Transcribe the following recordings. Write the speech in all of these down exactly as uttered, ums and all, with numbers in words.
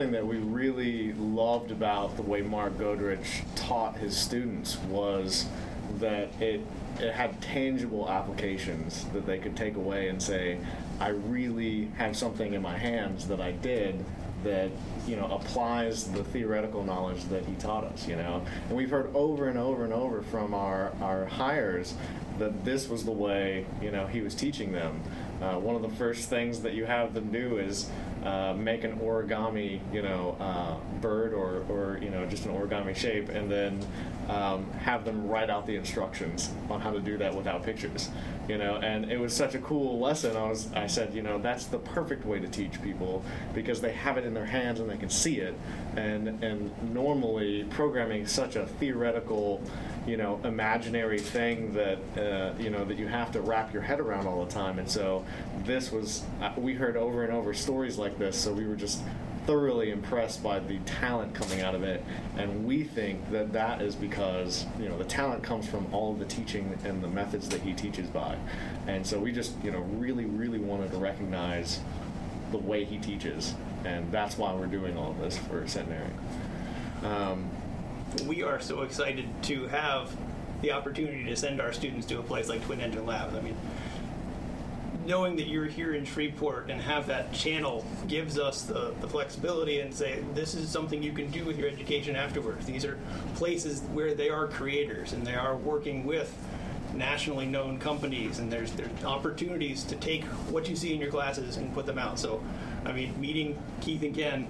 thing that we really loved about the way Mark Godrich taught his students was that it it had tangible applications that they could take away and say, I really have something in my hands that I did that, you know, applies the theoretical knowledge that he taught us, you know. And we've heard over and over and over from our, our hires that this was the way, you know, he was teaching them. Uh, one of the first things that you have them do is uh, make an origami, you know, uh, bird or, or, you know, just an origami shape, and then um, have them write out the instructions on how to do that without pictures, you know. And it was such a cool lesson. I was, I said, you know, that's the perfect way to teach people because they have it in their hands and they can see it. And and normally programming is such a theoretical, you know, imaginary thing that uh, you know that you have to wrap your head around all the time. And so this was, uh, we heard over and over stories like this, so we were just thoroughly impressed by the talent coming out of it. And we think that that is because, you know, the talent comes from all of the teaching and the methods that he teaches by. And so we just, you know, really, really wanted to recognize the way he teaches, and that's why we're doing all of this for Centenary. Um, we are so excited to have the opportunity to send our students to a place like Twin Engine Labs. I mean, knowing that you're here in Shreveport and have that channel gives us the, the flexibility and say, this is something you can do with your education afterwards. These are places where they are creators and they are working with nationally known companies, and there's there's opportunities to take what you see in your classes and put them out. So, I mean, meeting Keith and Ken,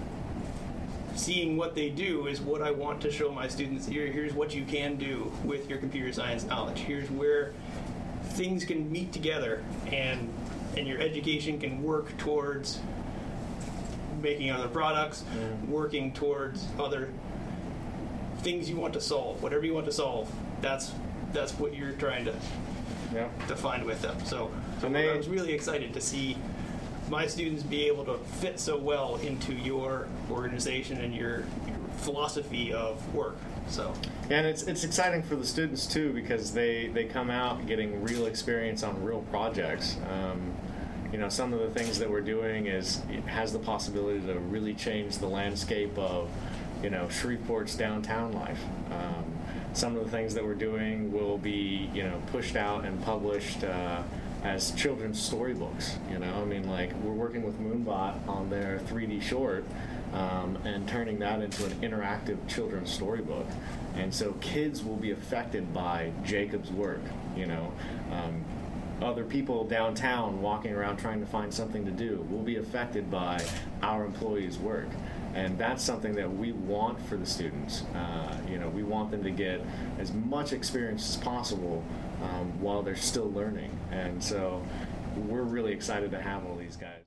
seeing what they do is what I want to show my students. Here, here's what you can do with your computer science knowledge. Here's where things can meet together, and and your education can work towards making other products, mm. working towards other things you want to solve. Whatever you want to solve, that's that's what you're trying to yeah. to find with them. So, so they, I was really excited to see my students be able to fit so well into your organization and your, your philosophy of work. So, and it's it's exciting for the students too, because they they come out getting real experience on real projects. Um, you know, some of the things that we're doing is it has the possibility to really change the landscape of, you know, Shreveport's downtown life. Um, some of the things that we're doing will be, you know, pushed out and published uh, as children's storybooks. You know, I mean, like, we're working with Moonbot on their three D short. Um, and turning that into an interactive children's storybook. And so kids will be affected by Jacob's work, you know. Um, other people downtown walking around trying to find something to do will be affected by our employees' work. And that's something that we want for the students. Uh, you know, we want them to get as much experience as possible um, while they're still learning. And so we're really excited to have all these guys.